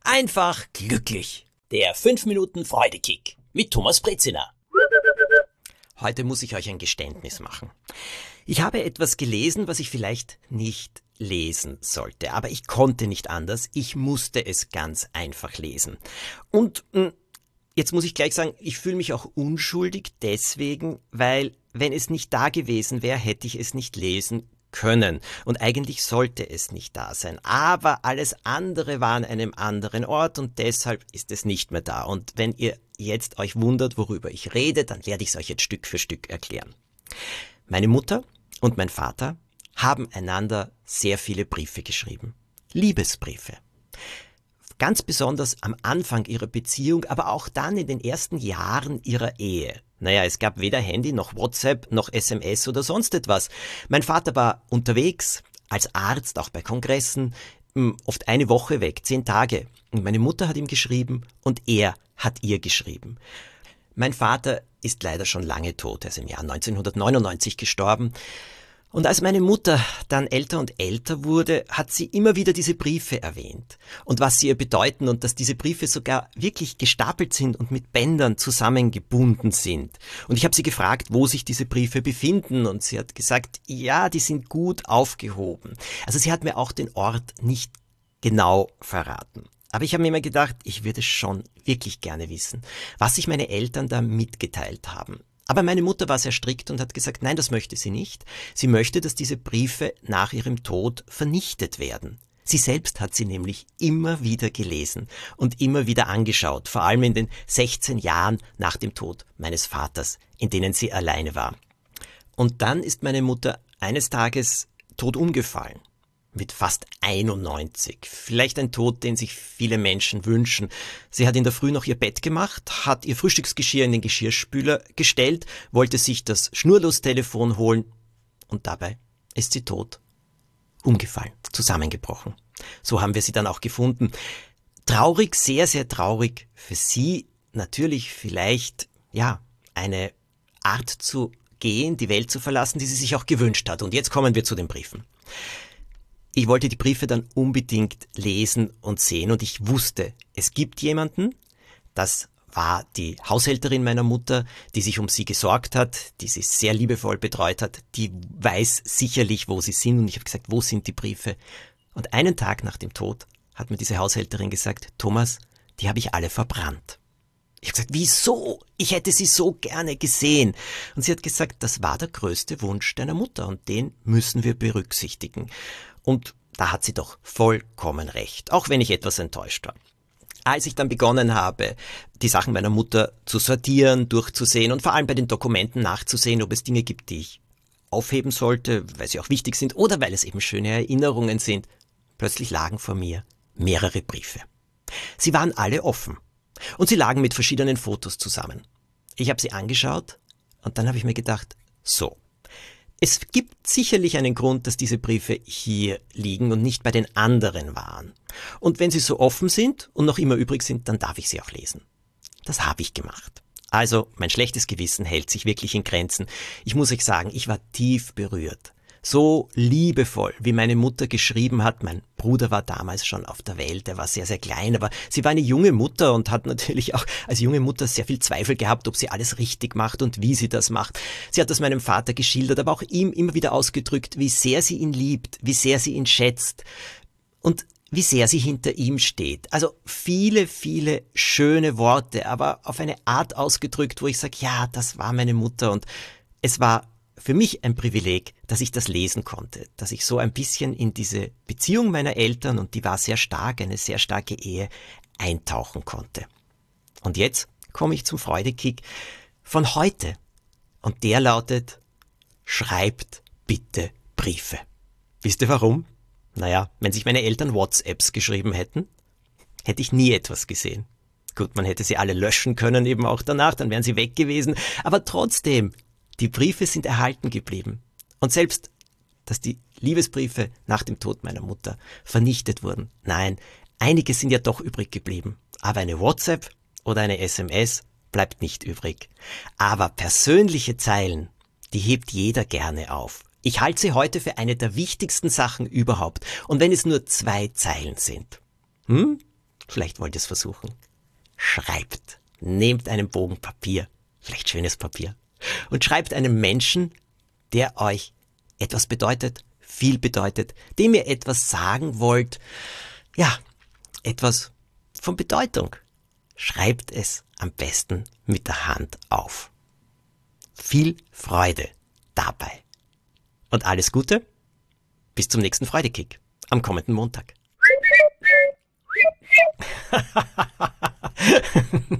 einfach glücklich. Der 5 Minuten Freudekick mit Thomas Brezina. Heute muss ich euch ein Geständnis machen. Ich habe etwas gelesen, was ich vielleicht nicht lesen sollte, aber ich konnte nicht anders. Ich musste es ganz einfach lesen. Und jetzt muss ich gleich sagen, ich fühle mich auch unschuldig deswegen, weil wenn es nicht da gewesen wäre, hätte ich es nicht lesen können. Und eigentlich sollte es nicht da sein. Aber alles andere war an einem anderen Ort und deshalb ist es nicht mehr da. Und wenn ihr jetzt euch wundert, worüber ich rede, dann werde ich es euch jetzt Stück für Stück erklären. Meine Mutter und mein Vater haben einander sehr viele Briefe geschrieben. Liebesbriefe. Ganz besonders am Anfang ihrer Beziehung, aber auch dann in den ersten Jahren ihrer Ehe. Naja, es gab weder Handy noch WhatsApp noch SMS oder sonst etwas. Mein Vater war unterwegs, als Arzt, auch bei Kongressen, oft eine Woche weg, 10 Tage. Und meine Mutter hat ihm geschrieben und er hat ihr geschrieben. Mein Vater ist leider schon lange tot, er ist im Jahr 1999 gestorben. Und als meine Mutter dann älter und älter wurde, hat sie immer wieder diese Briefe erwähnt und was sie ihr bedeuten und dass diese Briefe sogar wirklich gestapelt sind und mit Bändern zusammengebunden sind. Und ich habe sie gefragt, wo sich diese Briefe befinden und sie hat gesagt, ja, die sind gut aufgehoben. Also sie hat mir auch den Ort nicht genau verraten. Aber ich habe mir immer gedacht, ich würde schon wirklich gerne wissen, was sich meine Eltern da mitgeteilt haben. Aber meine Mutter war sehr strikt und hat gesagt, nein, das möchte sie nicht. Sie möchte, dass diese Briefe nach ihrem Tod vernichtet werden. Sie selbst hat sie nämlich immer wieder gelesen und immer wieder angeschaut, vor allem in den 16 Jahren nach dem Tod meines Vaters, in denen sie alleine war. Und dann ist meine Mutter eines Tages tot umgefallen. Mit fast 91. Vielleicht ein Tod, den sich viele Menschen wünschen. Sie hat in der Früh noch ihr Bett gemacht, hat ihr Frühstücksgeschirr in den Geschirrspüler gestellt, wollte sich das Schnurlostelefon holen und dabei ist sie tot. Umgefallen, zusammengebrochen. So haben wir sie dann auch gefunden. Traurig, sehr, sehr traurig für sie. Natürlich vielleicht, ja, eine Art zu gehen, die Welt zu verlassen, die sie sich auch gewünscht hat. Und jetzt kommen wir zu den Briefen. Ich wollte die Briefe dann unbedingt lesen und sehen und ich wusste, es gibt jemanden, das war die Haushälterin meiner Mutter, die sich um sie gesorgt hat, die sie sehr liebevoll betreut hat, die weiß sicherlich, wo sie sind und ich habe gesagt, wo sind die Briefe? Und einen Tag nach dem Tod hat mir diese Haushälterin gesagt, Thomas, die habe ich alle verbrannt. Ich habe gesagt, wieso? Ich hätte sie so gerne gesehen. Und sie hat gesagt, das war der größte Wunsch deiner Mutter und den müssen wir berücksichtigen. Und da hat sie doch vollkommen recht, auch wenn ich etwas enttäuscht war. Als ich dann begonnen habe, die Sachen meiner Mutter zu sortieren, durchzusehen und vor allem bei den Dokumenten nachzusehen, ob es Dinge gibt, die ich aufheben sollte, weil sie auch wichtig sind oder weil es eben schöne Erinnerungen sind, plötzlich lagen vor mir mehrere Briefe. Sie waren alle offen und sie lagen mit verschiedenen Fotos zusammen. Ich habe sie angeschaut und dann habe ich mir gedacht, so. Es gibt sicherlich einen Grund, dass diese Briefe hier liegen und nicht bei den anderen waren. Und wenn sie so offen sind und noch immer übrig sind, dann darf ich sie auch lesen. Das habe ich gemacht. Also, mein schlechtes Gewissen hält sich wirklich in Grenzen. Ich muss euch sagen, ich war tief berührt. So liebevoll, wie meine Mutter geschrieben hat. Mein Bruder war damals schon auf der Welt, er war sehr, sehr klein, aber sie war eine junge Mutter und hat natürlich auch als junge Mutter sehr viel Zweifel gehabt, ob sie alles richtig macht und wie sie das macht. Sie hat das meinem Vater geschildert, aber auch ihm immer wieder ausgedrückt, wie sehr sie ihn liebt, wie sehr sie ihn schätzt und wie sehr sie hinter ihm steht. Also viele, viele schöne Worte, aber auf eine Art ausgedrückt, wo ich sage, ja, das war meine Mutter und es war für mich ein Privileg, dass ich das lesen konnte, dass ich so ein bisschen in diese Beziehung meiner Eltern, und die war sehr stark, eine sehr starke Ehe, eintauchen konnte. Und jetzt komme ich zum Freudekick von heute. Und der lautet, schreibt bitte Briefe. Wisst ihr warum? Naja, wenn sich meine Eltern WhatsApps geschrieben hätten, hätte ich nie etwas gesehen. Gut, man hätte sie alle löschen können, eben auch danach, dann wären sie weg gewesen. Aber trotzdem, die Briefe sind erhalten geblieben. Und selbst, dass die Liebesbriefe nach dem Tod meiner Mutter vernichtet wurden. Nein, einige sind ja doch übrig geblieben. Aber eine WhatsApp oder eine SMS bleibt nicht übrig. Aber persönliche Zeilen, die hebt jeder gerne auf. Ich halte sie heute für eine der wichtigsten Sachen überhaupt. Und wenn es nur 2 Zeilen sind. Vielleicht wollt ihr es versuchen. Schreibt. Nehmt einen Bogen Papier, vielleicht schönes Papier, und schreibt einem Menschen, der euch etwas bedeutet, viel bedeutet, dem ihr etwas sagen wollt, ja, etwas von Bedeutung. Schreibt es am besten mit der Hand auf. Viel Freude dabei. Und alles Gute, bis zum nächsten Freudekick am kommenden Montag.